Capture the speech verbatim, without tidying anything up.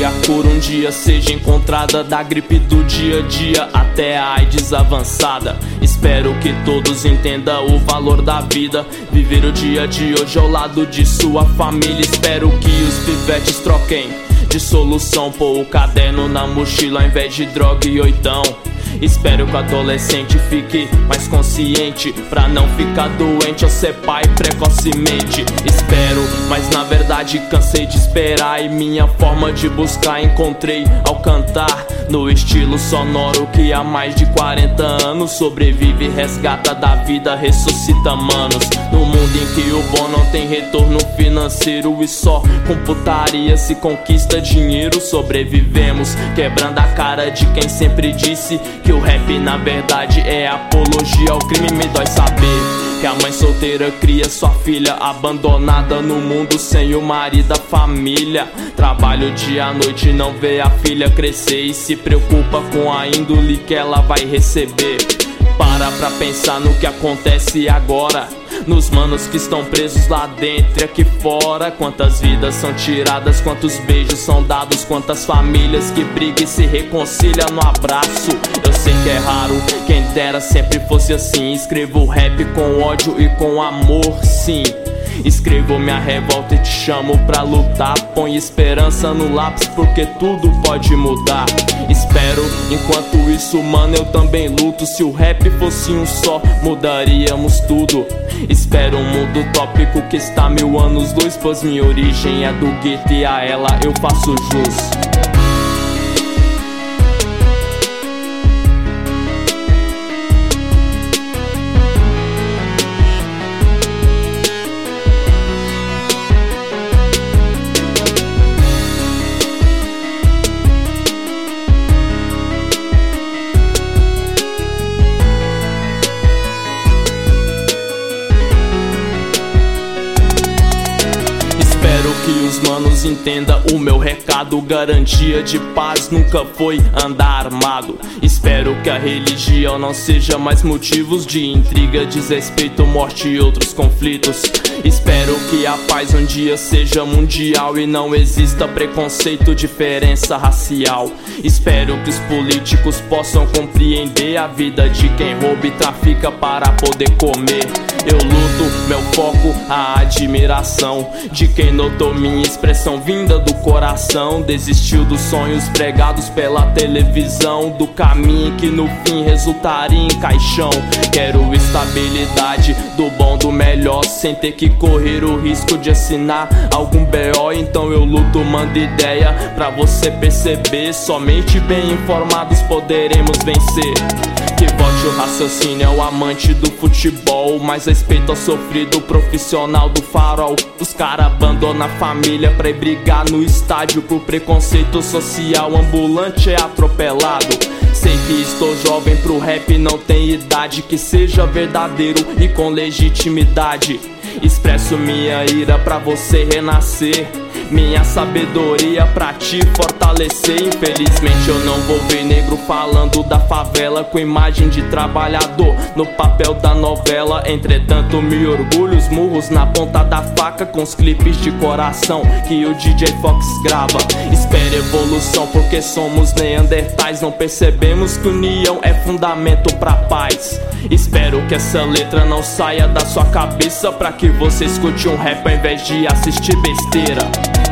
a cura um dia seja encontrada, da gripe do dia a dia até a AIDS avançada. Espero que todos entendam o valor da vida, viver o dia de hoje ao lado de sua família. Espero que os pivetes troquem de solução, pôr o caderno na mochila ao invés de droga e oitão. Espero que o adolescente fique mais consciente, pra não ficar doente ou ser pai precocemente. Espero, mas na verdade cansei de esperar, e minha forma de buscar encontrei ao cantar no estilo sonoro que há mais de quarenta anos sobrevive, resgata da vida, ressuscita manos. No mundo em que o bom não tem retorno financeiro e só com putaria se conquista dinheiro, sobrevivemos quebrando a cara de quem sempre disse que o rap na verdade é apologia ao crime. Me dói saber que a mãe solteira cria sua filha abandonada no mundo sem o marido, a família. Trabalha o dia à noite e não vê a filha crescer, e se preocupa com a índole que ela vai receber. Para pra pensar no que acontece agora, nos manos que estão presos lá dentro e aqui fora. Quantas vidas são tiradas, quantos beijos são dados, quantas famílias que brigam e se reconciliam no abraço. Eu sei que é raro, quem dera sempre fosse assim. Escrevo rap com ódio e com amor, sim. Escrevo minha revolta e te chamo pra lutar. Põe esperança no lápis porque tudo pode mudar. Espero, enquanto isso mano eu também luto. Se o rap fosse um só, mudaríamos tudo. Espero um mundo utópico que está mil anos luz, pois minha origem é do gueto e a ela eu faço jus. Espero que os manos entendam o meu recado. Garantia de paz nunca foi andar armado. Espero que a religião não seja mais motivos de intriga, desrespeito, morte e outros conflitos. Espero que a paz um dia seja mundial e não exista preconceito, diferença racial. Espero que os políticos possam compreender a vida de quem rouba e trafica para poder comer. Eu luto, meu foco, a admiração de quem notou minha expressão vinda do coração. Desistiu dos sonhos pregados pela televisão, do caminho que no fim resultaria em caixão. Quero estabilidade, do bom, do melhor, sem ter que correr o risco de assinar algum B O. Então eu luto, mando ideia pra você perceber. Somente bem informados poderemos vencer. Que vote o raciocínio ao amante do futebol, mais respeito ao sofrido profissional do farol. Os cara abandonam a família pra ir brigar no estádio, por preconceito social ambulante é atropelado. Sei que estou jovem pro rap, não tem idade, que seja verdadeiro e com legitimidade. Expresso minha ira pra você renascer, minha sabedoria pra te fortalecer. Infelizmente eu não vou ver negro falando da favela com imagem de trabalhador no papel da novela. Entretanto me orgulho, os murros na ponta da faca com os clipes de coração que o D J Fox grava. Espere evolução porque somos neandertais, não percebemos que união é fundamento pra paz. Espero que essa letra não saia da sua cabeça, pra que você escute um rap ao invés de assistir besteira.